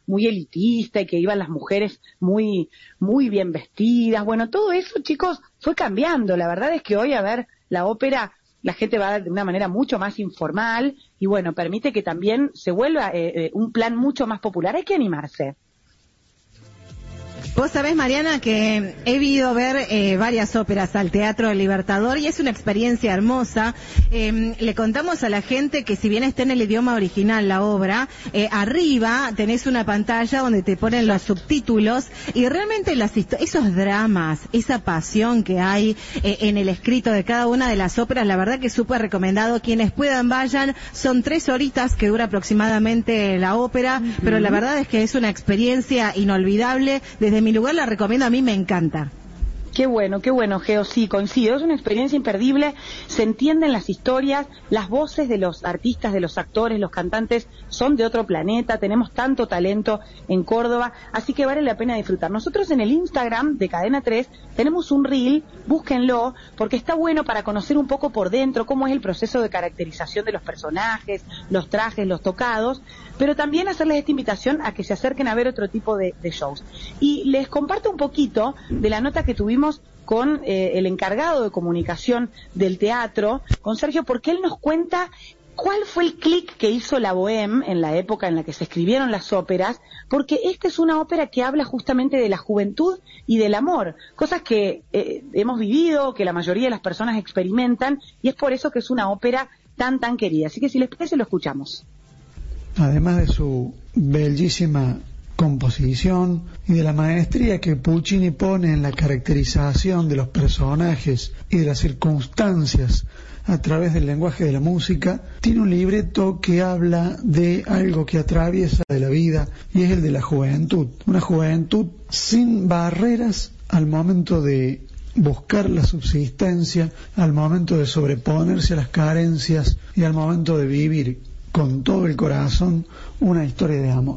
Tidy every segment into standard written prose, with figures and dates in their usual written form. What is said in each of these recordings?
muy elitista y que iban las mujeres muy, muy bien vestidas. Bueno, todo eso, chicos, fue cambiando. La verdad es que hoy, a ver, la ópera, la gente va de una manera mucho más informal y bueno, permite que también se vuelva un plan mucho más popular. Hay que animarse. Vos sabés, Mariana, que he ido a ver varias óperas al Teatro del Libertador y es una experiencia hermosa. Le contamos a la gente que si bien está en el idioma original la obra, arriba tenés una pantalla donde te ponen los subtítulos y realmente esos dramas, esa pasión que hay en el escrito de cada una de las óperas, la verdad que es súper recomendado. Quienes puedan vayan, son 3 horitas que dura aproximadamente la ópera, pero la verdad es que es una experiencia inolvidable. Desde mi lugar la recomiendo, a mí me encanta. Qué bueno, Geo, sí, coincido, es una experiencia imperdible, se entienden las historias, las voces de los artistas, de los actores, los cantantes son de otro planeta, tenemos tanto talento en Córdoba, así que vale la pena disfrutar. Nosotros en el Instagram de Cadena 3 tenemos un reel, búsquenlo, porque está bueno para conocer un poco por dentro cómo es el proceso de caracterización de los personajes, los trajes, los tocados, pero también hacerles esta invitación a que se acerquen a ver otro tipo de shows. Y les comparto un poquito de la nota que tuvimos con el encargado de comunicación del teatro, con Sergio, porque él nos cuenta cuál fue el clic que hizo la Bohème en la época en la que se escribieron las óperas, porque esta es una ópera que habla justamente de la juventud y del amor, cosas que hemos vivido, que la mayoría de las personas experimentan, y es por eso que es una ópera tan, tan querida. Así que si les parece, lo escuchamos. Además de su bellísima composición y de la maestría que Puccini pone en la caracterización de los personajes y de las circunstancias a través del lenguaje de la música, tiene un libreto que habla de algo que atraviesa de la vida y es el de la juventud, una juventud sin barreras al momento de buscar la subsistencia, al momento de sobreponerse a las carencias y al momento de vivir con todo el corazón una historia de amor.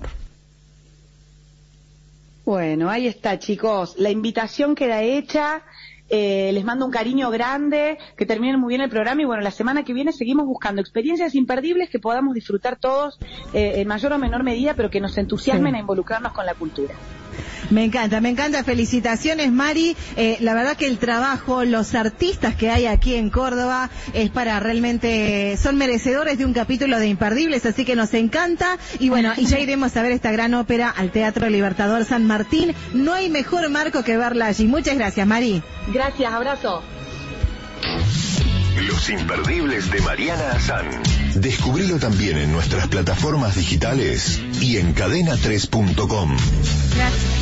Bueno, ahí está, chicos, la invitación queda hecha, les mando un cariño grande, que terminen muy bien el programa y bueno, la semana que viene seguimos buscando experiencias imperdibles que podamos disfrutar todos en mayor o menor medida, pero que nos entusiasmen a involucrarnos con la cultura. Me encanta, felicitaciones, Mari. La verdad que el trabajo, los artistas que hay aquí en Córdoba es para realmente, son merecedores de un capítulo de Imperdibles, así que nos encanta. Y bueno, y ya iremos a ver esta gran ópera al Teatro Libertador San Martín. No hay mejor marco que verla allí. Muchas gracias, Mari. Gracias, abrazo. Los Imperdibles de Mariana Azán. Descubrilo también en nuestras plataformas digitales y en cadena3.com. Gracias.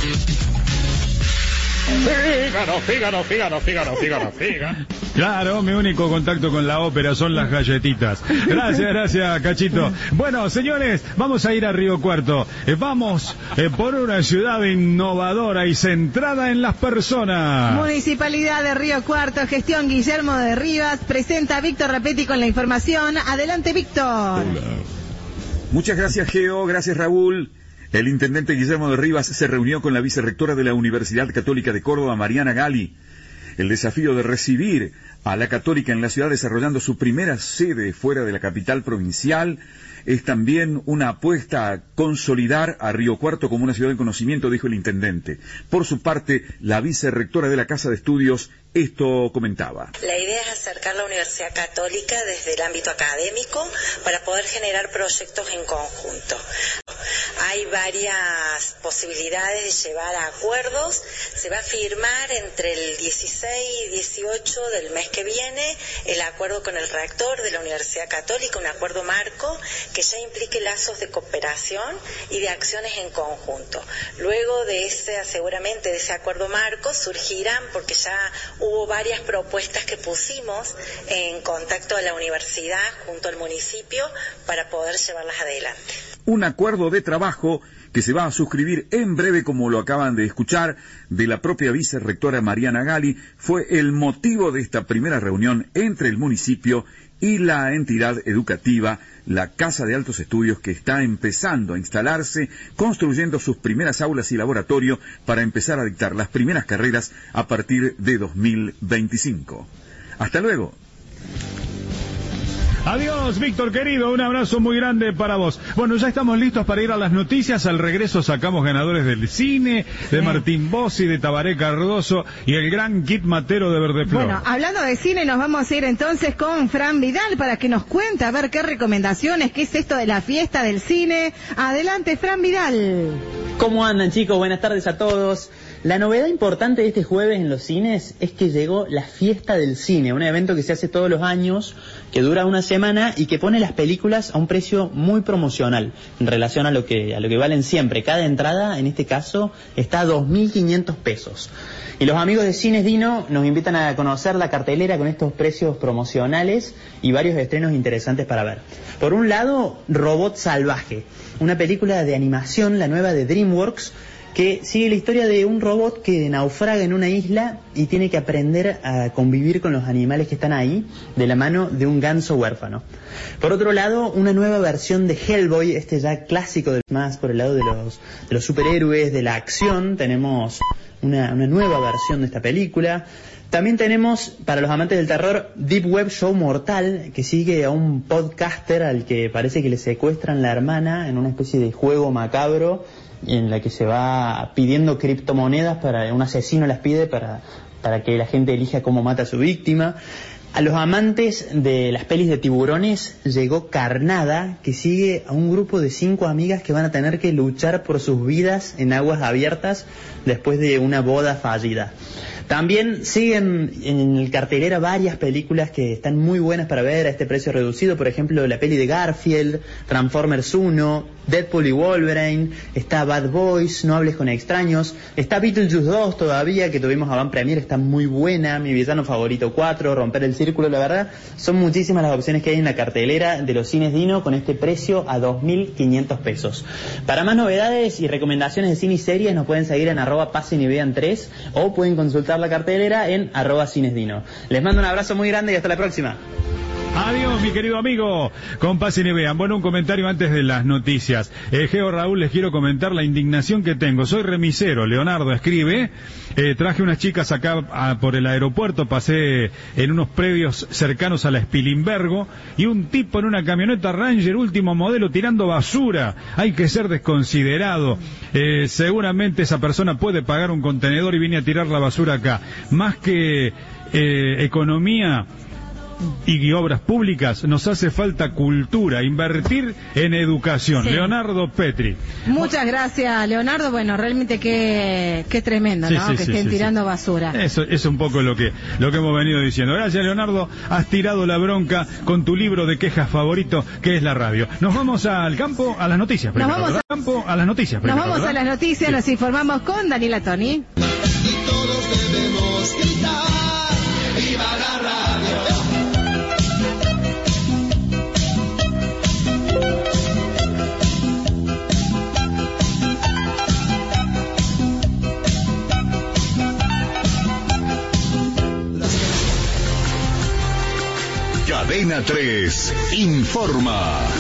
Fígaro. Claro, mi único contacto con la ópera son las galletitas. Gracias, Cachito. Bueno, señores, vamos a ir a Río Cuarto. Vamos por una ciudad innovadora y centrada en las personas. Municipalidad de Río Cuarto, gestión Guillermo de Rivas, presenta a Víctor Rapetti con la información. Adelante, Víctor. Hola. Muchas gracias, Geo. Gracias, Raúl. El intendente Guillermo de Rivas se reunió con la vicerrectora de la Universidad Católica de Córdoba, Mariana Gali. El desafío de recibir a la Católica en la ciudad desarrollando su primera sede fuera de la capital provincial es también una apuesta a consolidar a Río Cuarto como una ciudad de conocimiento, dijo el intendente. Por su parte, la vicerrectora de la Casa de Estudios esto comentaba. La idea es acercar la Universidad Católica desde el ámbito académico para poder generar proyectos en conjunto. Hay varias posibilidades de llevar a acuerdos. Se va a firmar entre el 16 y 18 del mes que viene el acuerdo con el rector de la Universidad Católica, un acuerdo marco que ya implique lazos de cooperación y de acciones en conjunto. Luego de seguramente de ese acuerdo marco surgirán, porque ya hubo varias propuestas que pusimos en contacto a la universidad junto al municipio para poder llevarlas adelante. Un acuerdo de trabajo que se va a suscribir en breve, como lo acaban de escuchar, de la propia vicerrectora Mariana Gali, fue el motivo de esta primera reunión entre el municipio y la entidad educativa, la Casa de Altos Estudios, que está empezando a instalarse, construyendo sus primeras aulas y laboratorio para empezar a dictar las primeras carreras a partir de 2025. Hasta luego. Adiós, Víctor querido, un abrazo muy grande para vos. Bueno, ya estamos listos para ir a las noticias. Al regreso sacamos ganadores del cine, de Martín Bossi, de Tabaré Cardoso y el gran Kit Matero de Verdeflor. Bueno, hablando de cine, nos vamos a ir entonces con Fran Vidal para que nos cuente, a ver qué recomendaciones, qué es esto de la fiesta del cine. Adelante, Fran Vidal. ¿Cómo andan, chicos? Buenas tardes a todos. La novedad importante de este jueves en los cines es que llegó la Fiesta del Cine, un evento que se hace todos los años, que dura una semana y que pone las películas a un precio muy promocional en relación a lo que valen siempre. Cada entrada, en este caso, está a 2.500 pesos. Y los amigos de Cines Dino nos invitan a conocer la cartelera con estos precios promocionales y varios estrenos interesantes para ver. Por un lado, Robot Salvaje, una película de animación, la nueva de DreamWorks, que sigue la historia de un robot que naufraga en una isla y tiene que aprender a convivir con los animales que están ahí de la mano de un ganso huérfano. Por otro lado, una nueva versión de Hellboy, este ya clásico, más por el lado de los superhéroes, de la acción. Tenemos una nueva versión de esta película. También tenemos, para los amantes del terror, Deep Web Show Mortal, que sigue a un podcaster al que parece que le secuestran la hermana en una especie de juego macabro en la que se va pidiendo criptomonedas, un asesino las pide para que la gente elija cómo mata a su víctima. A los amantes de las pelis de tiburones llegó Carnada, que sigue a un grupo de 5 amigas que van a tener que luchar por sus vidas en aguas abiertas después de una boda fallida. También siguen en el cartelera varias películas que están muy buenas para ver a este precio reducido. Por ejemplo, la peli de Garfield, Transformers 1, Deadpool y Wolverine, está Bad Boys, No hables con extraños, está Beetlejuice 2 todavía, que tuvimos avant premiere, está muy buena, Mi villano favorito 4, Romper el círculo. La verdad, son muchísimas las opciones que hay en la cartelera de los Cines Dino con este precio a 2.500 pesos. Para más novedades y recomendaciones de cine y series nos pueden seguir en @pasenYvean3 o pueden consultar la cartelera en @cinesdino. Les mando un abrazo muy grande y hasta la próxima. Adiós, mi querido amigo. Con Pasen y Vean. Bueno, un comentario antes de las noticias. Geo Raúl, les quiero comentar la indignación que tengo. Soy remisero. Leonardo escribe. Traje unas chicas acá por el aeropuerto. Pasé en unos predios cercanos a la Spilimbergo. Y un tipo en una camioneta Ranger último modelo tirando basura. Hay que ser desconsiderado. Seguramente esa persona puede pagar un contenedor y viene a tirar la basura acá. Más que economía y obras públicas, nos hace falta cultura, invertir en educación. Sí. Leonardo Petri. Muchas gracias, Leonardo. Bueno, realmente qué tremendo, ¿no? Que estén tirando basura. Eso es un poco lo que hemos venido diciendo. Gracias, Leonardo. Has tirado la bronca con tu libro de quejas favorito, que es la radio. Nos vamos al campo, a las noticias primero. Nos vamos a las noticias primero. Nos vamos a las noticias, sí. Nos informamos con Daniela Toni. Y todos debemos gritar, ¡viva la radio! Cadena 3 informa.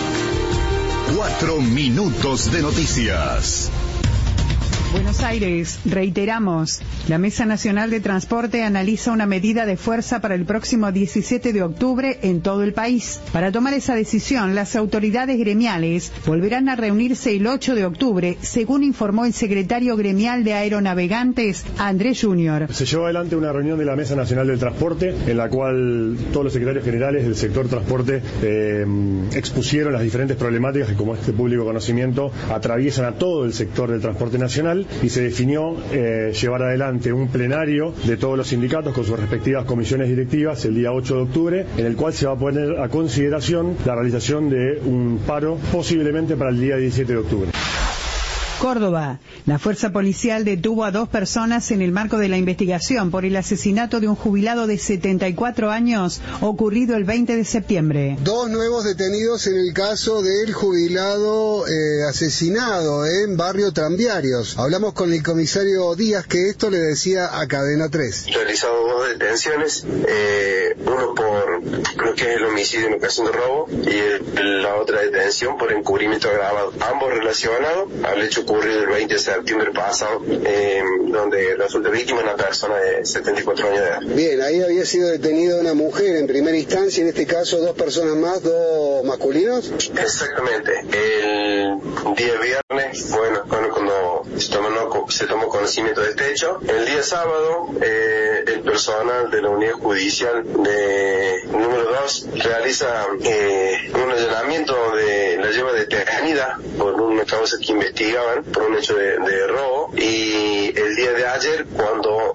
4 minutos de noticias. Buenos Aires, reiteramos, la Mesa Nacional de Transporte analiza una medida de fuerza para el próximo 17 de octubre en todo el país. Para tomar esa decisión, las autoridades gremiales volverán a reunirse el 8 de octubre, según informó el secretario gremial de Aeronavegantes, Andrés Junior. Se llevó adelante una reunión de la Mesa Nacional del Transporte, en la cual todos los secretarios generales del sector transporte expusieron las diferentes problemáticas que, como este público conocimiento, atraviesan a todo el sector del transporte nacional. Y se definió llevar adelante un plenario de todos los sindicatos con sus respectivas comisiones directivas el día 8 de octubre, en el cual se va a poner a consideración la realización de un paro posiblemente para el día 17 de octubre. Córdoba. La fuerza policial detuvo a 2 personas en el marco de la investigación por el asesinato de un jubilado de 74 años ocurrido el 20 de septiembre. 2 nuevos detenidos en el caso del jubilado asesinado en Barrio Tranviarios. Hablamos con el comisario Díaz, que esto le decía a Cadena 3. Realizado 2 detenciones, uno por lo que es el homicidio en ocasión de robo y la otra detención por encubrimiento agravado. Ambos relacionados al hecho ocurrido el 20 de septiembre pasado, donde resulta víctima una persona de 74 años de edad. Bien, ahí había sido detenida una mujer en primera instancia, en este caso 2 personas más, 2 masculinos. Exactamente. El día viernes, bueno, cuando se tomó conocimiento de este hecho, el día sábado, el personal de la unidad judicial de número 2 realiza un allanamiento de la lleva detenida por una causa que investigaban por un hecho de robo, y el día de ayer, cuando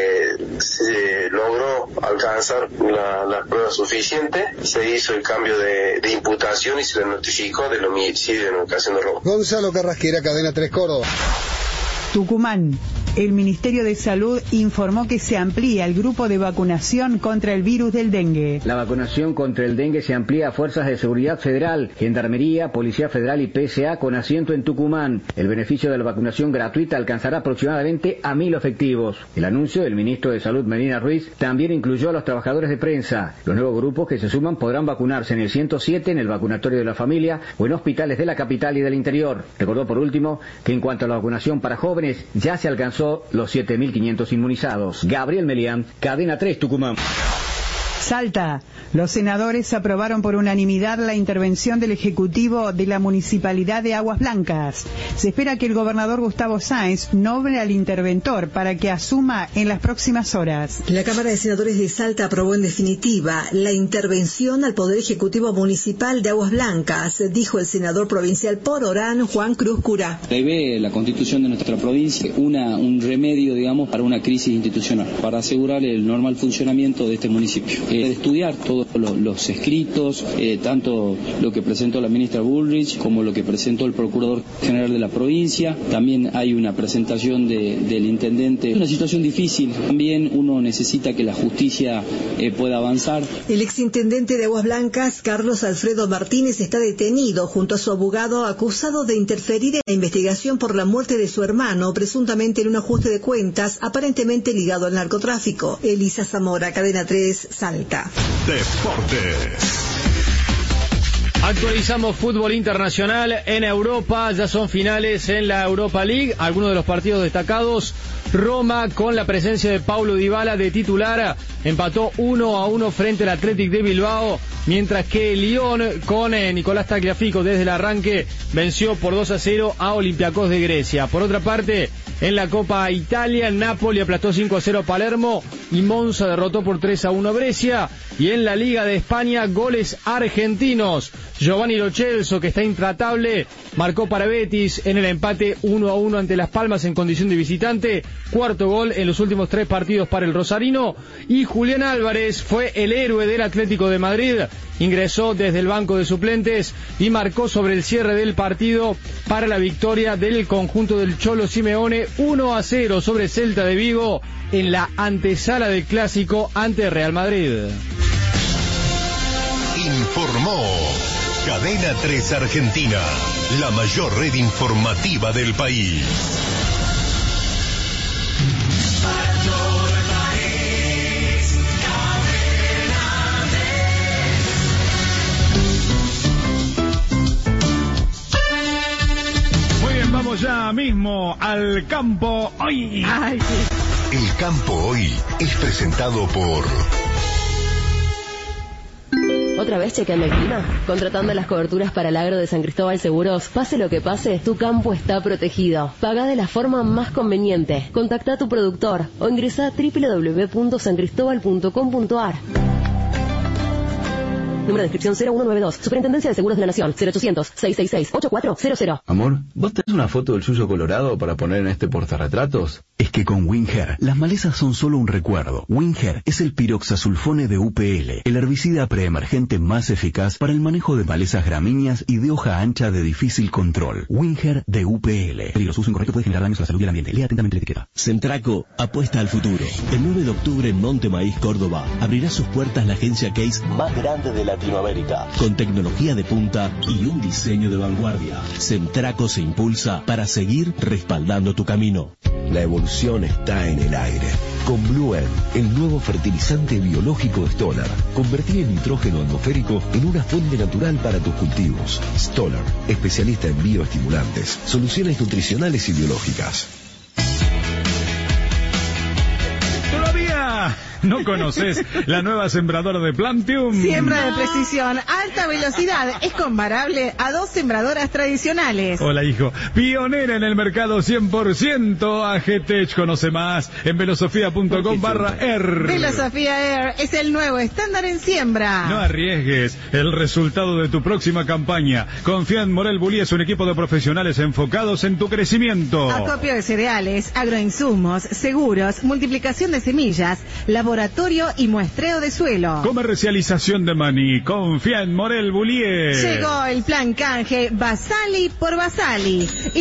se logró alcanzar las pruebas suficientes, se hizo el cambio de imputación y se le notificó del homicidio en ocasión de robo. Gonzalo Carrasquera, Cadena 3 Córdoba. Tucumán. El Ministerio de Salud informó que se amplía el grupo de vacunación contra el virus del dengue. La vacunación contra el dengue se amplía a Fuerzas de Seguridad Federal, Gendarmería, Policía Federal y PSA con asiento en Tucumán. El beneficio de la vacunación gratuita alcanzará aproximadamente a 1.000 efectivos. El anuncio del ministro de Salud, Melina Ruiz, también incluyó a los trabajadores de prensa. Los nuevos grupos que se suman podrán vacunarse en el 107, en el vacunatorio de la familia o en hospitales de la capital y del interior. Recordó por último que en cuanto a la vacunación para jóvenes, ya se alcanzó los 7.500 inmunizados. Gabriel Melián, Cadena 3 Tucumán. Salta. Los senadores aprobaron por unanimidad la intervención del Ejecutivo de la Municipalidad de Aguas Blancas. Se espera que el gobernador Gustavo Sáenz nombre al interventor para que asuma en las próximas horas. La Cámara de Senadores de Salta aprobó en definitiva la intervención al Poder Ejecutivo Municipal de Aguas Blancas, dijo el senador provincial por Orán, Juan Cruz Curá. Prevé la Constitución de nuestra provincia un remedio, digamos, para una crisis institucional, para asegurar el normal funcionamiento de este municipio. Estudiar todos los escritos, tanto lo que presentó la ministra Bullrich como lo que presentó el Procurador General de la provincia. También hay una presentación del intendente. Es una situación difícil. También uno necesita que la justicia pueda avanzar. El exintendente de Aguas Blancas, Carlos Alfredo Martínez, está detenido junto a su abogado, acusado de interferir en la investigación por la muerte de su hermano, presuntamente en un ajuste de cuentas, aparentemente ligado al narcotráfico. Elisa Zamora, Cadena 3, Salta. Deportes. Actualizamos fútbol internacional en Europa, ya son finales en la Europa League, algunos de los partidos destacados. Roma, con la presencia de Paulo Dybala de titular, empató 1-1 frente al Athletic de Bilbao, mientras que Lyon, con Nicolás Tagliafico desde el arranque, venció por 2-0 a Olympiacos de Grecia. Por otra parte, en la Copa Italia, Napoli aplastó 5-0 a Palermo y Monza derrotó por 3-1 a Brescia. Y en la Liga de España, goles argentinos. Giovanni Lo Celso, que está intratable, marcó para Betis en el empate 1-1 ante Las Palmas en condición de visitante. Cuarto gol en los últimos 3 partidos para el rosarino. Y Julián Álvarez fue el héroe del Atlético de Madrid. Ingresó desde el banco de suplentes y marcó sobre el cierre del partido para la victoria del conjunto del Cholo Simeone 1-0 sobre Celta de Vigo en la antesala del clásico ante Real Madrid. Informó Cadena 3 Argentina, la mayor red informativa del país. Muy bien, vamos ya mismo al campo hoy. Ay, sí. El campo hoy es presentado por... ¿Otra vez chequeando el clima? Contratando las coberturas para el agro de San Cristóbal Seguros. Pase lo que pase, tu campo está protegido. Paga de la forma más conveniente. Contacta a tu productor o ingresa a www.sancristobal.com.ar. Número de inscripción 0192. Superintendencia de Seguros de la Nación. 0800-666-8400. Amor, ¿vos tenés una foto del suyo colorado para poner en este portarretratos? Es que con Winger, las malezas son solo un recuerdo. Winger es el piroxasulfone de UPL, el herbicida preemergente más eficaz para el manejo de malezas gramíneas y de hoja ancha de difícil control. Winger de UPL. Peligroso uso incorrecto puede generar daños a la salud y al ambiente. Lea atentamente la etiqueta. Semtraco apuesta al futuro. El 9 de octubre en Monte Maíz, Córdoba, abrirá sus puertas la agencia Case más grande de Latinoamérica, con tecnología de punta y un diseño de vanguardia. Semtraco se impulsa para seguir respaldando tu camino. La evolución está en el aire. Con Blue End, el nuevo fertilizante biológico de Stoller. Convertir el nitrógeno atmosférico en una fuente natural para tus cultivos. Stoller, especialista en bioestimulantes, soluciones nutricionales y biológicas. ¿Todavía no conoces la nueva sembradora de Plantium? Siembra de precisión, alta velocidad, es comparable a 2 sembradoras tradicionales. Hola, hijo. Pionera en el mercado 100% AGTech. Conoce más en velosofía.com/er. Velosofía Air es el nuevo estándar en siembra. No arriesgues el resultado de tu próxima campaña. Confía en Morel Bullies, un equipo de profesionales enfocados en tu crecimiento. Acopio de cereales, agroinsumos, seguros, multiplicación de semillas, laboratorio y muestreo de suelo. Comercialización de maní. Confía en Morel Bullies. Llegó el plan canje Basali por Basali.